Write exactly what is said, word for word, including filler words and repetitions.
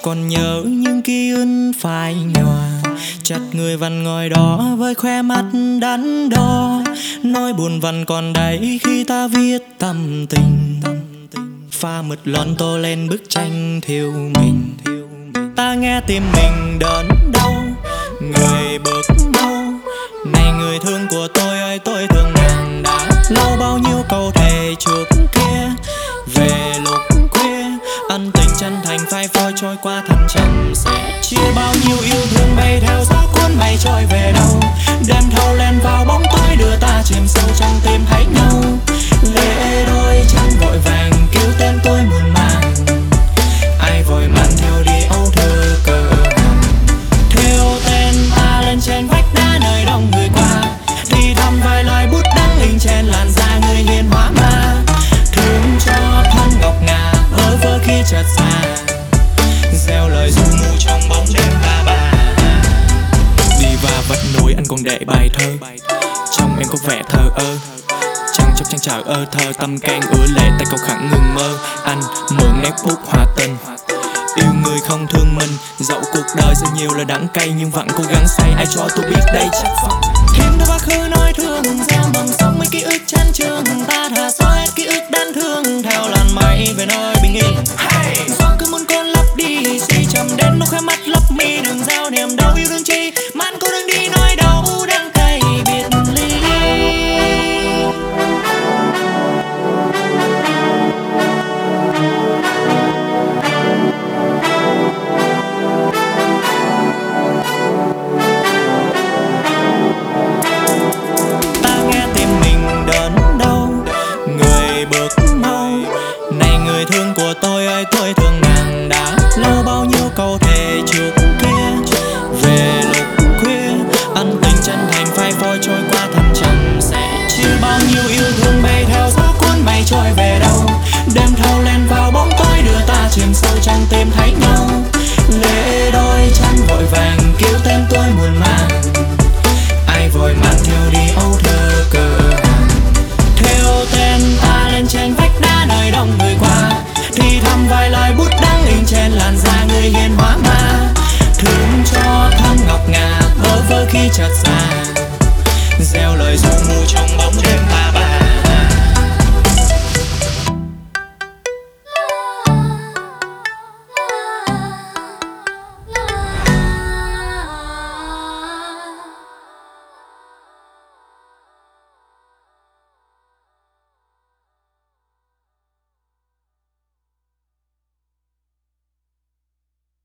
còn nhớ những ký ức phai nhòa, chặt người vằn ngồi đó với khoe mắt đắn đo. Nỗi buồn vằn còn đấy khi ta viết tâm tình, pha mực lon tô lên bức tranh thiếu mình. Ta nghe tim mình đớn đau, người bước mau. Này người thương của tôi ơi, tôi thương nàng đã lâu. Bao nhiêu câu thề trước kia về lúc khuya, ân tình chân thành phai phôi trôi qua thăng trầm sẽ chia. Bao nhiêu yêu thương bay theo gió cuốn bay trôi về đâu, đêm thâu lên vào bóng tối đưa ta chìm sâu trong tim thấy nhau. Lệ đôi chân vội vàng kêu tên tôi muộn màng, ai vội mang theo đi âu thơ cờ hằn. Theo tên ta lên trên vách đá nơi đông người qua, thì thầm vài lời bút đắng in trên làn da người hiền hóa ma. Thương cho thân ngọc ngà bơ vơ khi chợt xa, gieo lời ru mù trong bóng đêm ba bà. Đi và vật nối anh còn để bài thơ, trong em có vẻ thờ ơ. Chẳng chốc chẳng chờ ơ thơ, tâm can ứa lệ tay cầu khẳng ngừng mơ. Anh mượn nét bút hòa tình, yêu người không thương mình. Dẫu cuộc đời rất nhiều là đắng cay nhưng vẫn cố gắng say. Ai cho tôi biết đây chắc phận thêm đôi quá khứ nói thương, gieo mầm sống mấy ký ức chán chường. Ta thả xóa hết ký ức đáng thương theo làn mây về nơi bình yên. Hey! Gió cứ muốn con lấp đi, suy trầm đến lúc khóe mắt lấp mi. Đừng gieo niềm đau yêu đương chi, man cô đừng đi nói đâu đắng cay biệt ly. Tôi ơi tôi thương nàng đã lâu. Bao nhiêu câu thề trước kia về lúc khuya, ân tình chân thành phai phôi trôi qua thăng trầm sẽ chia. Bao nhiêu yêu thương bay theo gió cuốn bay trôi về đâu, đêm thâu lên vào bóng tối đưa ta chìm sâu trong tim thấy nhau. Lệ đôi chân vội vàng kêu tên tôi muộn màng, ai vội mang theo đi âu thơ cờ hằn. Theo tên ta lên trên vách đá nơi đông người qua, thì thầm vài lời bút đắng in trên làn da người hiền hóa ma. Thương cho thân ngọc ngà bơ vơ khi chợt xa, gieo lời ru mù trong bóng đêm ta.